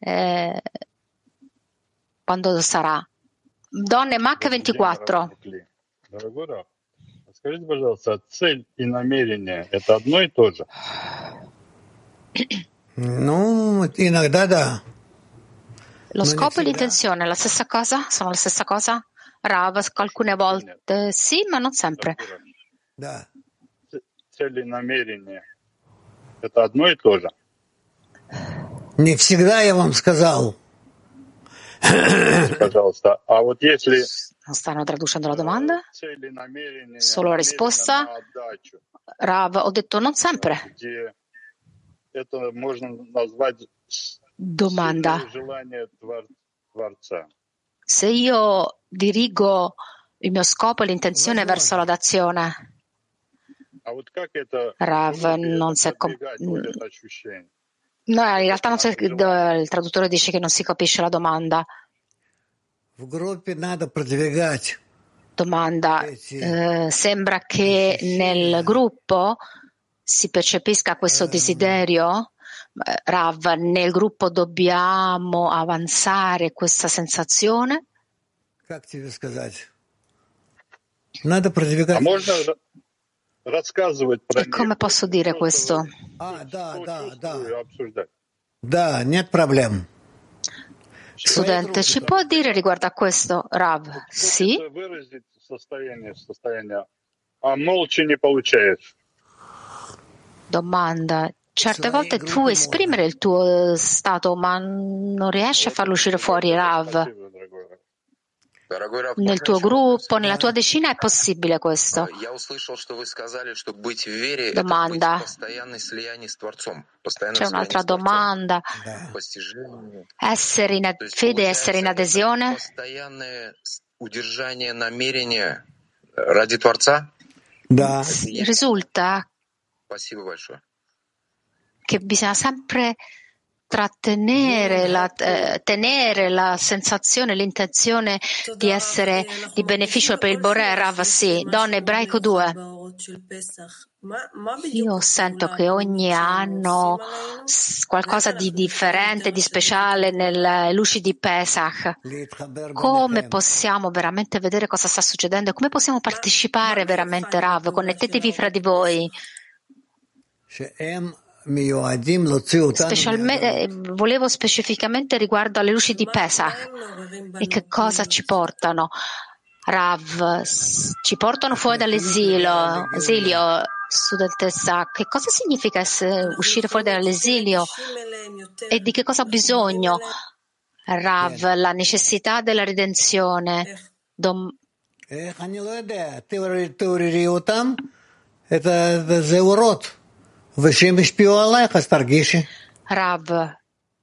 sarà. Donne Mach 24. Скажите, пожалуйста, цель и намерение – это одно и то же? Ну, иногда да. Lo scopo e l'intenzione è la stessa cosa? Sono la stessa cosa? Rav, alcune volte sì, ma non sempre. Да. Цель и намерение – это одно и то же? Не всегда я вам сказал. Пожалуйста, а вот если Non stanno traducendo la domanda? Solo la risposta? Rav, ho detto non sempre. это можно назвать Domanda. желание Творца. Se io dirigo il mio scopo e l'intenzione verso la d'azione, А вот как это Rav, non si è вот это ощущение? No, in realtà non si il traduttore dice che non si capisce la domanda. В группе надо продвигать. Domanda, sembra che nel gruppo si percepisca questo desiderio? Rav, nel gruppo dobbiamo avanzare questa sensazione? Как тебе сказать? Надо продвигать. А можно рассказывать про E come posso dire questo? Да, нет проблем. Studente, ci può dire riguardo a questo, Rav? Sì? А молча не получается. Domanda. Certe volte tu vuoi esprimere il tuo stato, ma non riesci a farlo uscire fuori, Rav. Nel tuo gruppo, nella tua decina è possibile questo? Domanda. C'è un'altra domanda. Essere in fede e essere in adesione? Risulta che bisogna sempre trattenere tenere la sensazione, l'intenzione di essere di beneficio per il Boré. Rav, sì. Donna Ebraico 2. Io sento che ogni anno qualcosa di differente, di speciale nelle luci di Pesach. Come possiamo veramente vedere cosa sta succedendo e come possiamo partecipare veramente, Rav? Connettetevi fra di voi. Volevo specificamente riguardo alle luci di Pesach e che cosa ci portano. Rav, ci portano fuori dall'esilio. Studentessa, che cosa significa uscire fuori dall'esilio e di che cosa ho bisogno? Rav, la necessità della redenzione. Rav,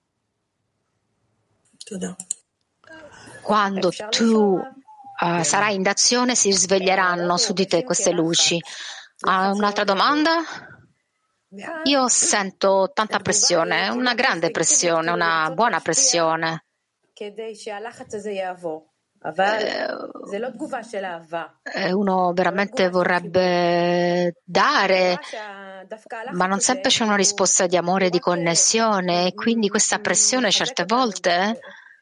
quando tu sarai in d'azione si risveglieranno su di te queste luci. Un'altra domanda? Io sento tanta pressione, una grande pressione, una buona pressione. Uno veramente vorrebbe dare, ma non sempre c'è una risposta di amore e di connessione, e quindi questa pressione certe volte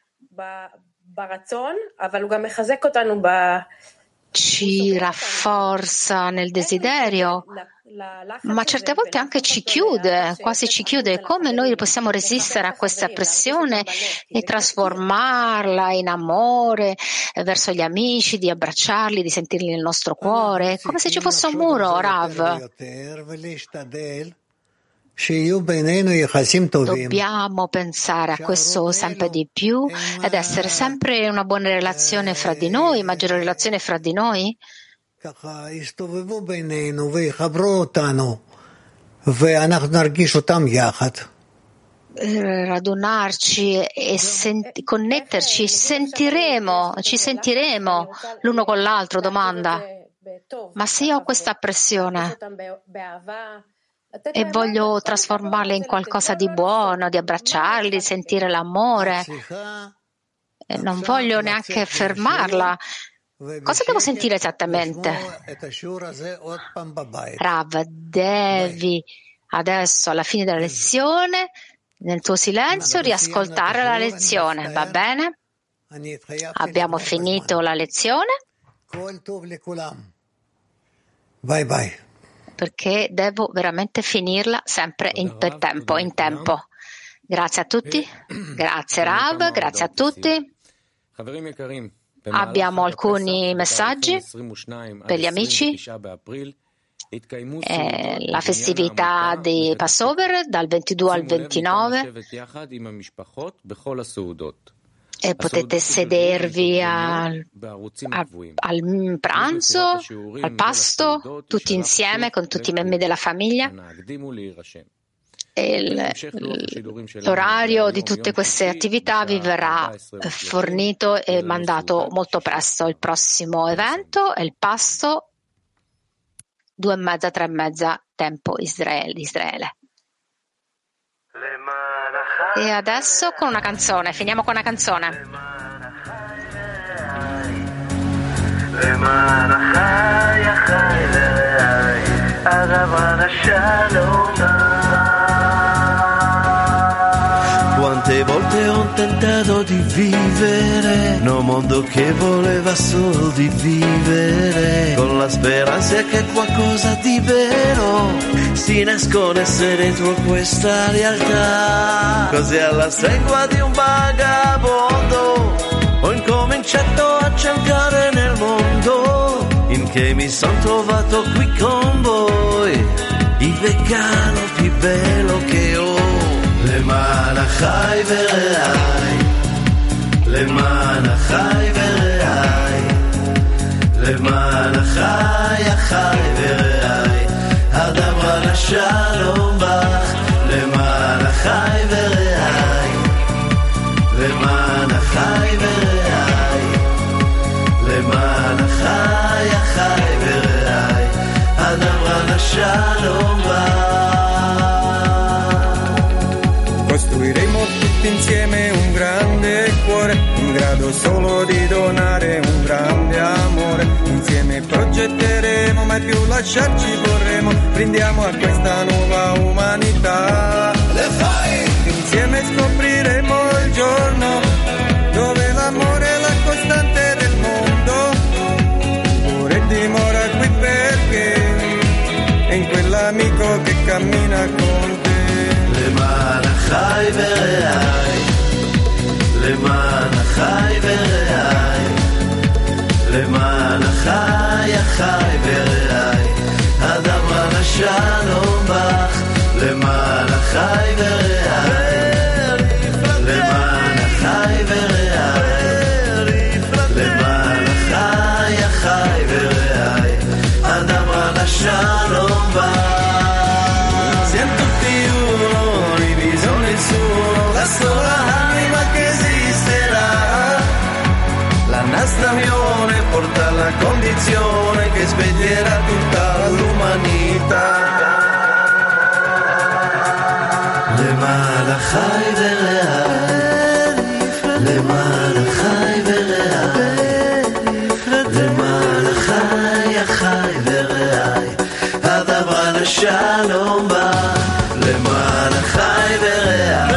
ci rafforza nel desiderio, ma certe volte anche ci chiude, quasi ci chiude. Come noi possiamo resistere a questa pressione e trasformarla in amore verso gli amici, di abbracciarli, di sentirli nel nostro cuore, come se ci fosse un muro, Rav? Dobbiamo pensare a questo sempre di più ed essere sempre in una buona relazione fra di noi, maggiore relazione fra di noi. יסתובבו בינינו ויחברו אותנו ואנחנו נרגיש אותם יחד. Radunarci e connetterci, ci sentiremo l'uno con l'altro. Domanda: ma se io ho questa pressione e voglio trasformarla in qualcosa di buono, di abbracciarli, di sentire l'amore, e non voglio neanche fermarla, cosa devo sentire esattamente? Rav, devi adesso alla fine della lezione, nel tuo silenzio, riascoltare la lezione, va bene? Abbiamo finito la lezione. Bye bye. Perché devo veramente finirla sempre per tempo, in tempo. Grazie a tutti. Grazie Rav, grazie a tutti. Abbiamo alcuni messaggi per gli amici. La festività di Passover dal 22 al 29 e potete sedervi al pranzo, al pasto, tutti insieme con tutti i membri della famiglia. L'orario di tutte queste attività vi verrà fornito e mandato molto presto. Il prossimo evento è il pasto 2:30, 3:30 tempo Israele. E adesso con una canzone, finiamo con una canzone. Quante volte ho tentato di vivere in un mondo che voleva solo di vivere, con la speranza che qualcosa di vero si nascondesse dentro questa realtà. Così alla stregua di un vagabondo ho incominciato a cercare nel mondo, in che mi son trovato qui con voi, il vegano più bello che ho. למען החי ורעי, למען החי ורעי, למען החי החי ורעי, הדבר השלום בך, למען החי ורעי, למען החי ורעי, למען החי החי ורעי, הדבר השלום בך. Costruiremo tutti insieme un grande cuore, in grado solo di donare un grande amore. Insieme progetteremo, mai più lasciarci vorremmo. Brindiamo a questa nuova umanità. Insieme scopriremo il giorno dove l'amore è la costante del mondo. Ora dimora qui perché è in quell'amico che cammina con te. למען החי ורעי, למען החי ורעי, למען החי החי ורעי, הדבר השלום בך, למען החי ורעי, למען החי ורעי, למען החי החי ורעי, הדבר השלום בך. La sola anima che esisterà, la nostra unione porta alla condizione che sveglierà tutta l'umanità. למען החי ורעי, למען החי ורעי, למען החי החי ורעי, הדבר השלום בא, למען החי ורעי.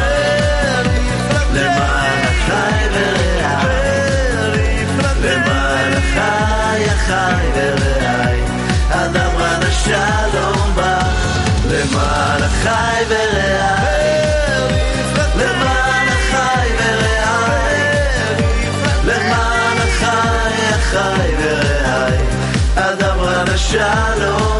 חי ורעי, הדבר השלום בך, למען החי ורעי, למען החי ורעי, למען החי החי ורעי, הדבר השלום